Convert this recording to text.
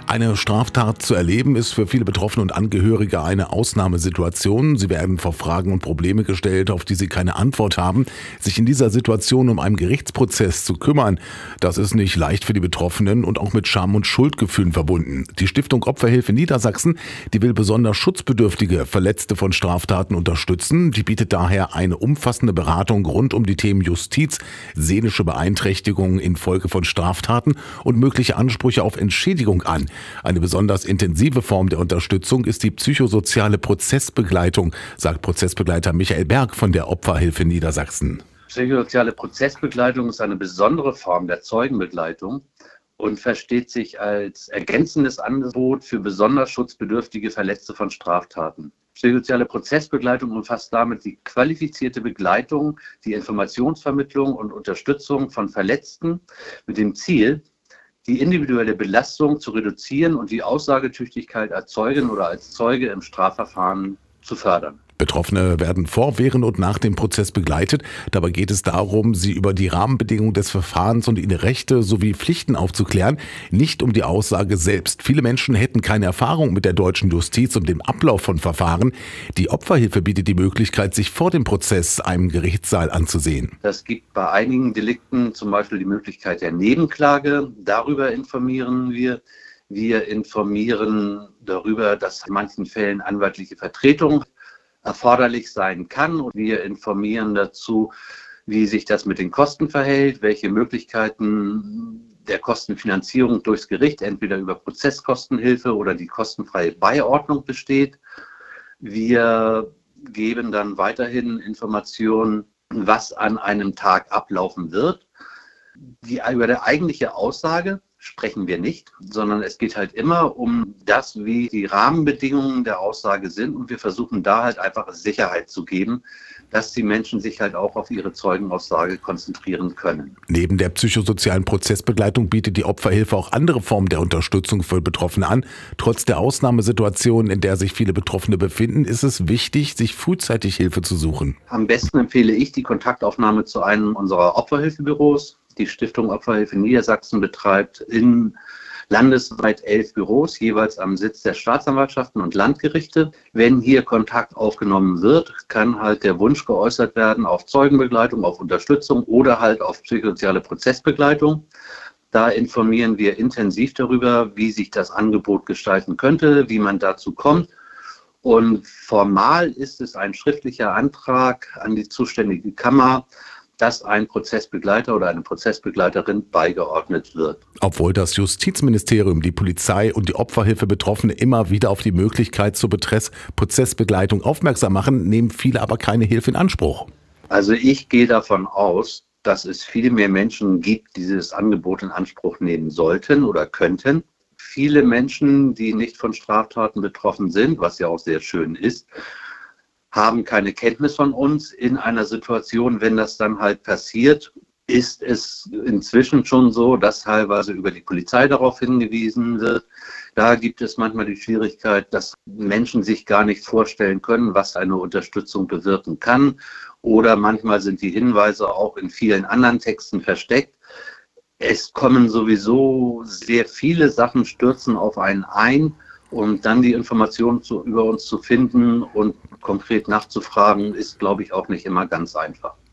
Eine Straftat zu erleben ist für viele Betroffene und Angehörige eine Ausnahmesituation. Sie werden vor Fragen und Probleme gestellt, auf die sie keine Antwort haben. Sich in dieser Situation um einen Gerichtsprozess zu kümmern, das ist nicht leicht für die Betroffenen und auch mit Scham und Schuldgefühlen verbunden. Die Stiftung Opferhilfe Niedersachsen, die will besonders schutzbedürftige Verletzte von Straftaten unterstützen. Die bietet daher eine umfassende Beratung rund um die Themen Justiz, seelische Beeinträchtigungen infolge von Straftaten und mögliche Ansprüche auf Entschädigung an. Eine besonders intensive Form der Unterstützung ist die psychosoziale Prozessbegleitung, sagt Prozessbegleiter Michael Berg von der Opferhilfe Niedersachsen. Psychosoziale Prozessbegleitung ist eine besondere Form der Zeugenbegleitung und versteht sich als ergänzendes Angebot für besonders schutzbedürftige Verletzte von Straftaten. Psychosoziale Prozessbegleitung umfasst damit die qualifizierte Begleitung, die Informationsvermittlung und Unterstützung von Verletzten mit dem Ziel, die individuelle Belastung zu reduzieren und die Aussagetüchtigkeit als Zeugin oder als Zeuge im Strafverfahren zu fördern. Betroffene werden vor, während und nach dem Prozess begleitet. Dabei geht es darum, sie über die Rahmenbedingungen des Verfahrens und ihre Rechte sowie Pflichten aufzuklären, nicht um die Aussage selbst. Viele Menschen hätten keine Erfahrung mit der deutschen Justiz und dem Ablauf von Verfahren. Die Opferhilfe bietet die Möglichkeit, sich vor dem Prozess einem Gerichtssaal anzusehen. Es gibt bei einigen Delikten zum Beispiel die Möglichkeit der Nebenklage. Darüber informieren wir. Wir informieren darüber, dass in manchen Fällen anwaltliche Vertretung erforderlich sein kann. Und wir informieren dazu, wie sich das mit den Kosten verhält, welche Möglichkeiten der Kostenfinanzierung durchs Gericht, entweder über Prozesskostenhilfe oder die kostenfreie Beiordnung besteht. Wir geben dann weiterhin Informationen, was an einem Tag ablaufen wird. Über die eigentliche Aussage sprechen wir nicht, sondern es geht halt immer um das, wie die Rahmenbedingungen der Aussage sind, und wir versuchen da halt einfach Sicherheit zu geben, dass die Menschen sich halt auch auf ihre Zeugenaussage konzentrieren können. Neben der psychosozialen Prozessbegleitung bietet die Opferhilfe auch andere Formen der Unterstützung für Betroffene an. Trotz der Ausnahmesituation, in der sich viele Betroffene befinden, ist es wichtig, sich frühzeitig Hilfe zu suchen. Am besten empfehle ich die Kontaktaufnahme zu einem unserer Opferhilfebüros. Die Stiftung Opferhilfe Niedersachsen betreibt landesweit 11 Büros, jeweils am Sitz der Staatsanwaltschaften und Landgerichte. Wenn hier Kontakt aufgenommen wird, kann halt der Wunsch geäußert werden auf Zeugenbegleitung, auf Unterstützung oder halt auf psychosoziale Prozessbegleitung. Da informieren wir intensiv darüber, wie sich das Angebot gestalten könnte, wie man dazu kommt. Und formal ist es ein schriftlicher Antrag an die zuständige Kammer, dass ein Prozessbegleiter oder eine Prozessbegleiterin beigeordnet wird. Obwohl das Justizministerium, die Polizei und die Opferhilfe Betroffene immer wieder auf die Möglichkeit zur Prozessbegleitung aufmerksam machen, nehmen viele aber keine Hilfe in Anspruch. Also ich gehe davon aus, dass es viel mehr Menschen gibt, die dieses Angebot in Anspruch nehmen sollten oder könnten. Viele Menschen, die nicht von Straftaten betroffen sind, was ja auch sehr schön ist, haben keine Kenntnis von uns. In einer Situation, wenn das dann halt passiert, ist es inzwischen schon so, dass teilweise über die Polizei darauf hingewiesen wird. Da gibt es manchmal die Schwierigkeit, dass Menschen sich gar nicht vorstellen können, was eine Unterstützung bewirken kann. Oder manchmal sind die Hinweise auch in vielen anderen Texten versteckt. Es kommen sowieso sehr viele Sachen, stürzen auf einen ein. Und dann die Informationen über uns zu finden und konkret nachzufragen, ist, glaube ich, auch nicht immer ganz einfach.